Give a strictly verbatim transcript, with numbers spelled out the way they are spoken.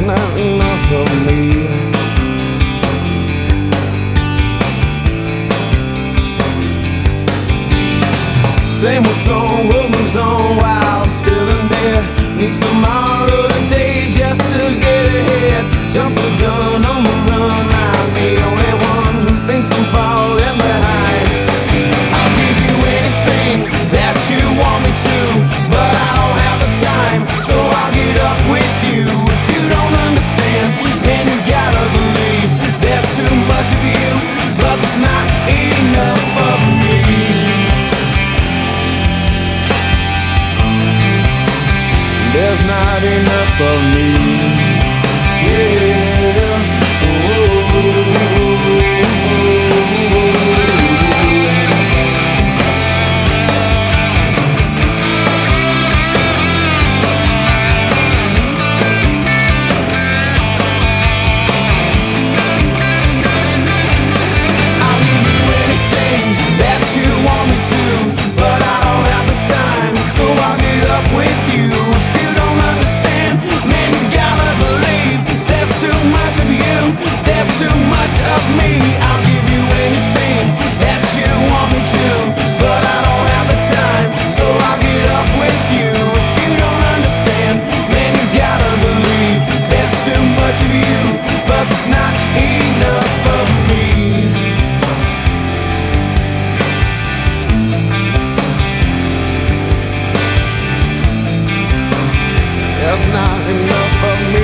not enough of me. Same old song, world moves on while I'm still in bed. Need tomorrow today just to get ahead. Jump the gun on the run, I'm the only one who thinks I'm falling behind. I'll give you anything that you want me to, but I don't have the time, so I'll get up with you. If you don't understand, man, you gotta believe there's too much of you, but there's not enough of me. There's not enough of me. Yeah. I'll give you anything that you want me to, but I don't have the time, so I'll get up with you. There's too much of me. I'll give you anything that you want me to, but I don't have the time, so I'll get up with you. If you don't understand, man, you gotta believe there's too much of you, but there's not enough of me. There's not enough of me.